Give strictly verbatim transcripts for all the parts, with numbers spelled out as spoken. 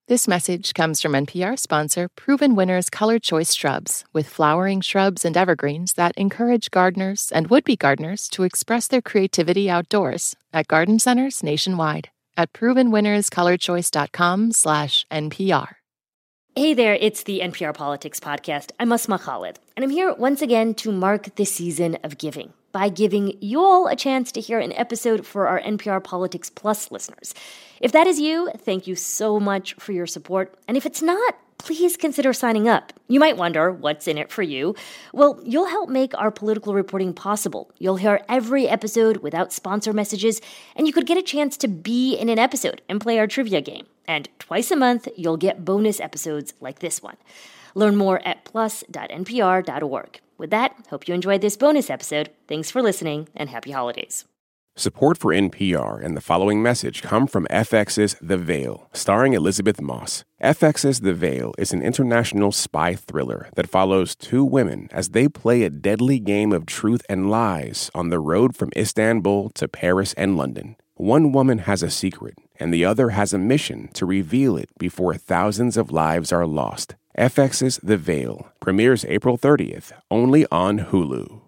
This message comes from N P R sponsor Proven Winners Color Choice Shrubs, with flowering shrubs and evergreens that encourage gardeners and would-be gardeners to express their creativity outdoors at garden centers nationwide at proven winners color choice dot com slash N P R. Hey there, it's the N P R Politics Podcast. I'm Asma Khalid, and I'm here once again to mark the season of giving by giving you all a chance to hear an episode for our N P R Politics Plus listeners. If that is you, thank you so much for your support. And if it's not, please consider signing up. You might wonder, what's in it for you? Well, you'll help make our political reporting possible. You'll hear every episode without sponsor messages, and you could get a chance to be in an episode and play our trivia game. And twice a month, you'll get bonus episodes like this one. Learn more at plus dot N P R dot org. With that, hope you enjoyed this bonus episode. Thanks for listening, and happy holidays. Support for N P R and the following message come from F X's The Veil, starring Elizabeth Moss. F X's The Veil is an international spy thriller that follows two women as they play a deadly game of truth and lies on the road from Istanbul to Paris and London. One woman has a secret, and the other has a mission to reveal it before thousands of lives are lost. F X's The Veil premieres April thirtieth, only on Hulu.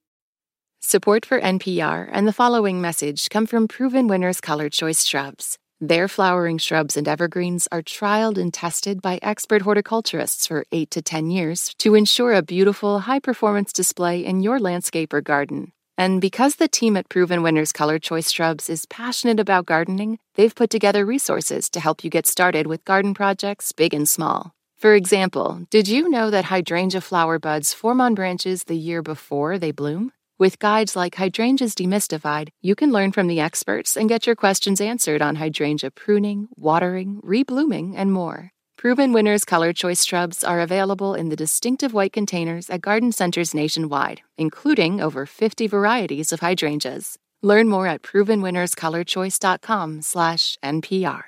Support for N P R and the following message come from Proven Winners Color Choice Shrubs. Their flowering shrubs and evergreens are trialed and tested by expert horticulturists for eight to ten years to ensure a beautiful, high-performance display in your landscape or garden. And because the team at Proven Winners Color Choice Shrubs is passionate about gardening, they've put together resources to help you get started with garden projects big and small. For example, did you know that hydrangea flower buds form on branches the year before they bloom? With guides like Hydrangeas Demystified, you can learn from the experts and get your questions answered on hydrangea pruning, watering, reblooming, and more. Proven Winners Color Choice Shrubs are available in the distinctive white containers at garden centers nationwide, including over fifty varieties of hydrangeas. Learn more at proven winners color choice dot com slash N P R.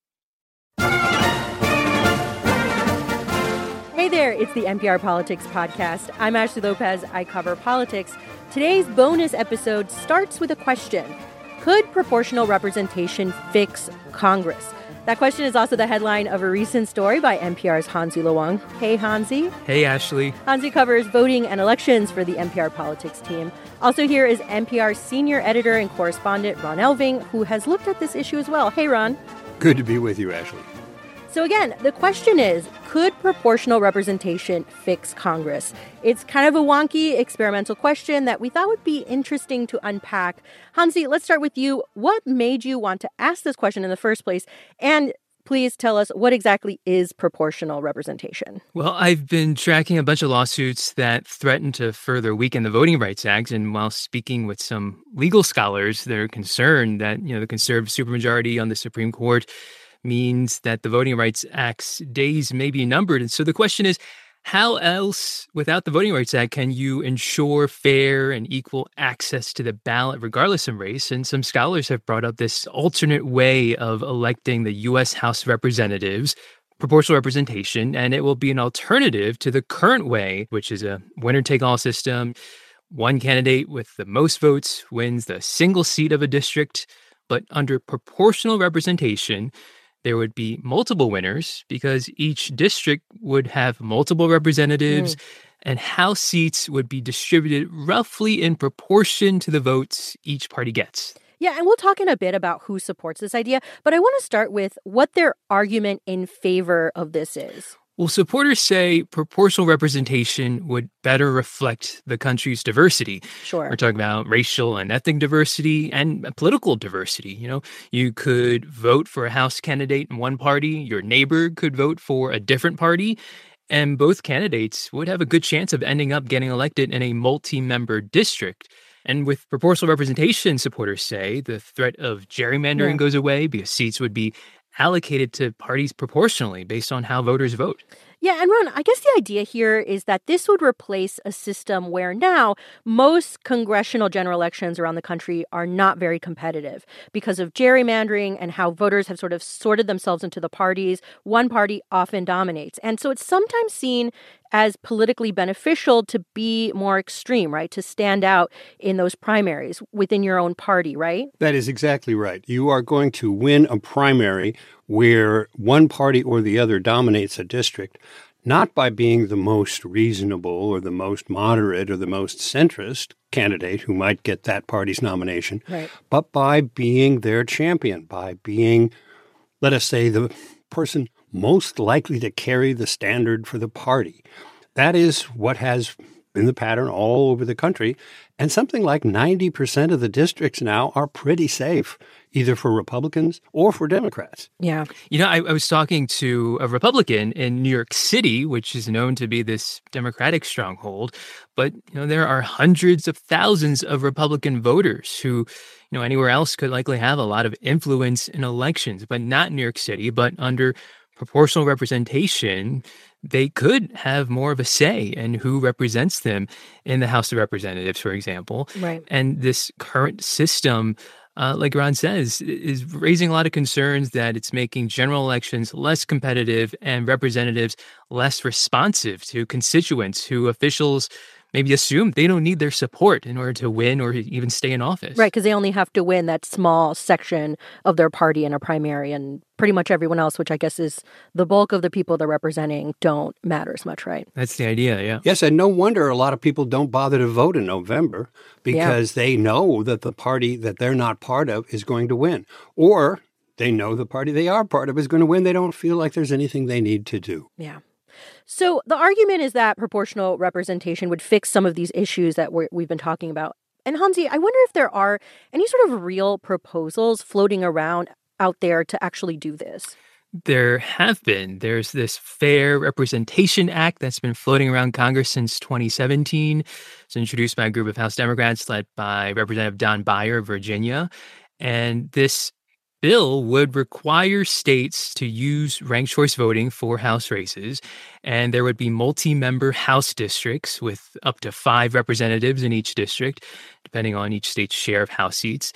Hey there, it's the N P R Politics Podcast. I'm Ashley Lopez. I cover politics. Today's bonus episode starts with a question. Could proportional representation fix Congress? That question is also the headline of a recent story by N P R's Hansi Lo Wang. Hey, Hansi. Hey, Ashley. Hansi covers voting and elections for the N P R Politics team. Also here is N P R's senior editor and correspondent Ron Elving, who has looked at this issue as well. Hey, Ron. Good to be with you, Ashley. So again, the question is, could proportional representation fix Congress? It's kind of a wonky experimental question that we thought would be interesting to unpack. Hansi, let's start with you. What made you want to ask this question in the first place? And please tell us, what exactly is proportional representation? Well, I've been tracking a bunch of lawsuits that threaten to further weaken the Voting Rights Act. And while speaking with some legal scholars, they're concerned that, you know, the conservative supermajority on the Supreme Court means that the Voting Rights Act's days may be numbered. And so the question is, how else, without the Voting Rights Act, can you ensure fair and equal access to the ballot regardless of race? And some scholars have brought up this alternate way of electing the U S House of Representatives, proportional representation, and it will be an alternative to the current way, which is a winner-take-all system. One candidate with the most votes wins the single seat of a district, but under proportional representation, there would be multiple winners because each district would have multiple representatives mm. and House seats would be distributed roughly in proportion to the votes each party gets. Yeah, and we'll talk in a bit about who supports this idea, but I want to start with what their argument in favor of this is. Well, supporters say proportional representation would better reflect the country's diversity. Sure. We're talking about racial and ethnic diversity and political diversity. You know, you could vote for a House candidate in one party, your neighbor could vote for a different party, and both candidates would have a good chance of ending up getting elected in a multi-member district. And with proportional representation, supporters say the threat of gerrymandering yeah. goes away because seats would be allocated to parties proportionally based on how voters vote. Yeah, and Ron, I guess the idea here is that this would replace a system where now most congressional general elections around the country are not very competitive because of gerrymandering and how voters have sort of sorted themselves into the parties. One party often dominates. And so it's sometimes seen as politically beneficial to be more extreme, right? To stand out in those primaries within your own party, right? That is exactly right. You are going to win a primary where one party or the other dominates a district, not by being the most reasonable or the most moderate or the most centrist candidate who might get that party's nomination, right, but by being their champion, by being, let us say, the person most likely to carry the standard for the party. That is what has been the pattern all over the country. And something like ninety percent of the districts now are pretty safe, either for Republicans or for Democrats. Yeah. You know, I, I was talking to a Republican in New York City, which is known to be this Democratic stronghold. But, you know, there are hundreds of thousands of Republican voters who, you know, anywhere else could likely have a lot of influence in elections, but not in New York City. But under proportional representation, they could have more of a say in who represents them in the House of Representatives, for example. Right. And this current system, uh, like Ron says, is raising a lot of concerns that it's making general elections less competitive and representatives less responsive to constituents who officials maybe assume they don't need their support in order to win or even stay in office. Right, because they only have to win that small section of their party in a primary, and pretty much everyone else, which I guess is the bulk of the people they're representing, don't matter as much, right? That's the idea, yeah. Yes, and no wonder a lot of people don't bother to vote in November because yeah. they know that the party that they're not part of is going to win. Or they know the party they are part of is going to win. They don't feel like there's anything they need to do. Yeah. So the argument is that proportional representation would fix some of these issues that we're, we've been talking about. And Hansi, I wonder if there are any sort of real proposals floating around out there to actually do this. There have been. There's this Fair Representation Act that's been floating around Congress since twenty seventeen. It's introduced by a group of House Democrats led by Representative Don Beyer of Virginia. And this bill would require states to use ranked choice voting for House races, and there would be multi-member House districts with up to five representatives in each district, depending on each state's share of House seats.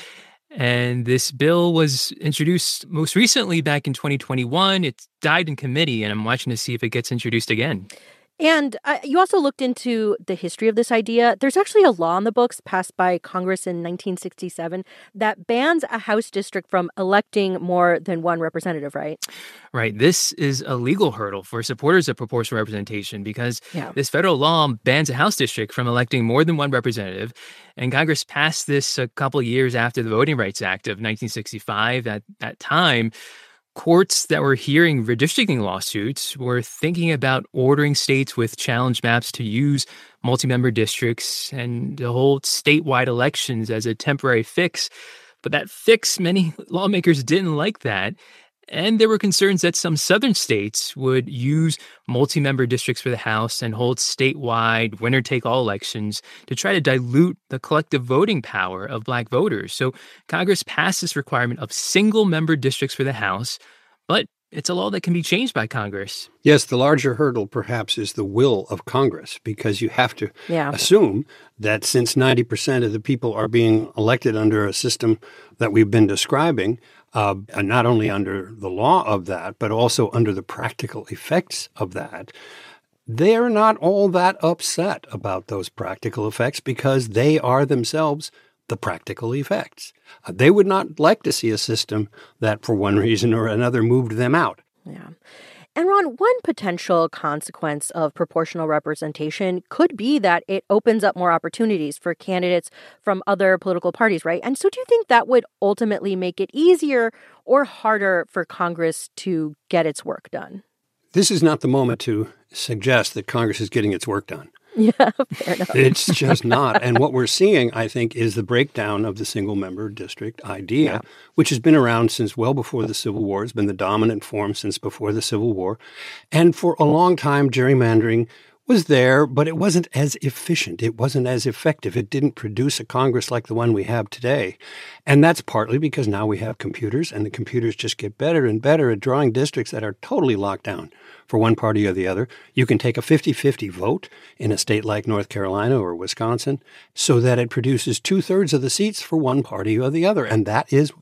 And this bill was introduced most recently back in twenty twenty-one. It died in committee, and I'm watching to see if it gets introduced again. And uh, you also looked into the history of this idea. There's actually a law in the books passed by Congress in nineteen sixty-seven that bans a House district from electing more than one representative, right? Right. This is a legal hurdle for supporters of proportional representation because yeah. this federal law bans a House district from electing more than one representative. And Congress passed this a couple of years after the Voting Rights Act of nineteen sixty-five. At that time, courts that were hearing redistricting lawsuits were thinking about ordering states with challenge maps to use multi-member districts and to hold statewide elections as a temporary fix. But that fix, many lawmakers didn't like that. And there were concerns that some southern states would use multi-member districts for the House and hold statewide winner-take-all elections to try to dilute the collective voting power of Black voters. So Congress passed this requirement of single-member districts for the House, but it's a law that can be changed by Congress. Yes, the larger hurdle perhaps is the will of Congress, because you have to yeah. assume that since ninety percent of the people are being elected under a system that we've been describing, uh, and not only under the law of that, but also under the practical effects of that, they're not all that upset about those practical effects because they are themselves the practical effects. Uh, they would not like to see a system that, for one reason or another, moved them out. Yeah. And Ron, one potential consequence of proportional representation could be that it opens up more opportunities for candidates from other political parties, right? And so do you think that would ultimately make it easier or harder for Congress to get its work done? This is not the moment to suggest that Congress is getting its work done. Yeah, fair enough. It's just not. And what we're seeing, I think, is the breakdown of the single-member district idea, yeah. which has been around since well before the Civil War. It's been the dominant form since before the Civil War. And for a long time, gerrymandering was there, but it wasn't as efficient. It wasn't as effective. It didn't produce a Congress like the one we have today. And that's partly because now we have computers, and the computers just get better and better at drawing districts that are totally locked down for one party or the other. You can take a fifty-fifty vote in a state like North Carolina or Wisconsin so that it produces two-thirds of the seats for one party or the other. And that is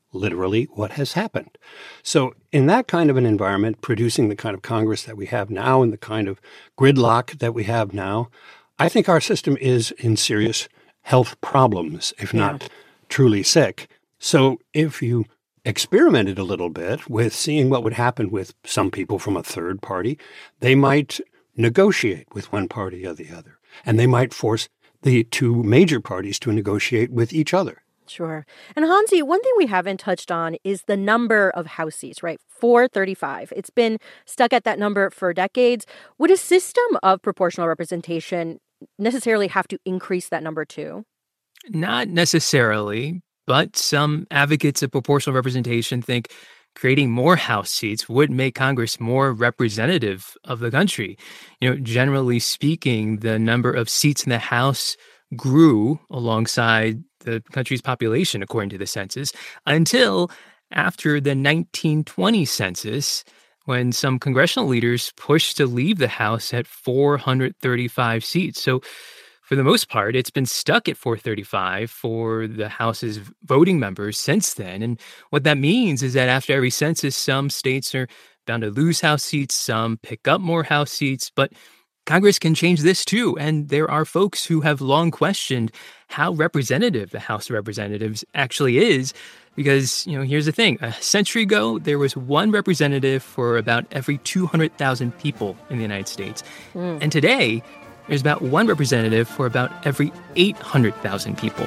literally what has happened. So in that kind of an environment, producing the kind of Congress that we have now and the kind of gridlock that we have now, I think our system is in serious health problems, if yeah. not truly sick. So if you experimented a little bit with seeing what would happen with some people from a third party, they might negotiate with one party or the other, and they might force the two major parties to negotiate with each other. Sure. And Hansi, one thing we haven't touched on is the number of House seats, right? four thirty-five. It's been stuck at that number for decades. Would a system of proportional representation necessarily have to increase that number too? Not necessarily, but some advocates of proportional representation think creating more House seats would make Congress more representative of the country. You know, generally speaking, the number of seats in the House grew alongside the country's population, according to the census, until after the nineteen twenty census, when some congressional leaders pushed to leave the House at four hundred thirty-five seats. So for the most part, it's been stuck at four thirty-five for the House's voting members since then. And what that means is that after every census, some states are bound to lose House seats, some pick up more House seats, but Congress can change this too, and there are folks who have long questioned how representative the House of Representatives actually is, because, you know, here's the thing. A century ago, there was one representative for about every two hundred thousand people in the United States. Mm. And today, there's about one representative for about every eight hundred thousand people.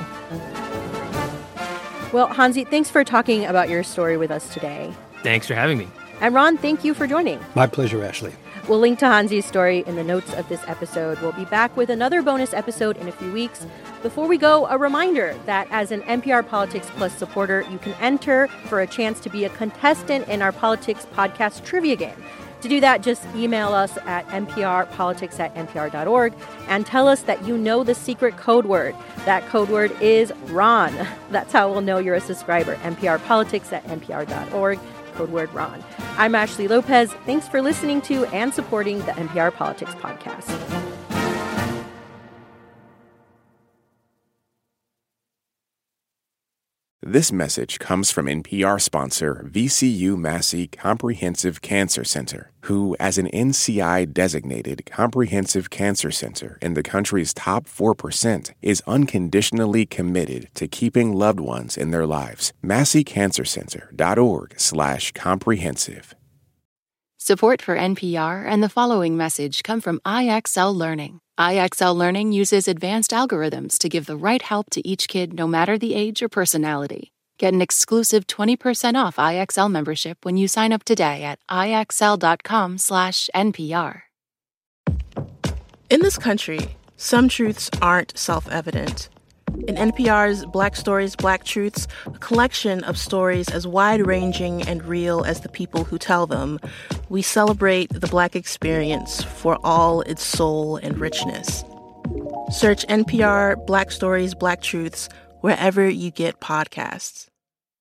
Well, Hansi, thanks for talking about your story with us today. Thanks for having me. And Ron, thank you for joining. My pleasure, Ashley. We'll link to Hansi's story in the notes of this episode. We'll be back with another bonus episode in a few weeks. Before we go, a reminder that as an N P R Politics Plus supporter, you can enter for a chance to be a contestant in our Politics Podcast trivia game. To do that, just email us at nprpolitics at npr.org and tell us that you know the secret code word. That code word is Ron. That's how we'll know you're a subscriber. nprpolitics at npr.org. Code word Ron. I'm Ashley Lopez. Thanks for listening to and supporting the N P R Politics Podcast. This message comes from N P R sponsor V C U Massey Comprehensive Cancer Center, who, as an N C I-designated comprehensive cancer center in the country's top four percent, is unconditionally committed to keeping loved ones in their lives. massey cancer center dot org slash comprehensive. Support for N P R and the following message come from I X L Learning. I X L Learning uses advanced algorithms to give the right help to each kid, no matter the age or personality. Get an exclusive twenty percent off I X L membership when you sign up today at ixl.com slash NPR. In this country, some truths aren't self-evident. In N P R's Black Stories, Black Truths, a collection of stories as wide-ranging and real as the people who tell them, we celebrate the Black experience for all its soul and richness. Search N P R Black Stories, Black Truths wherever you get podcasts.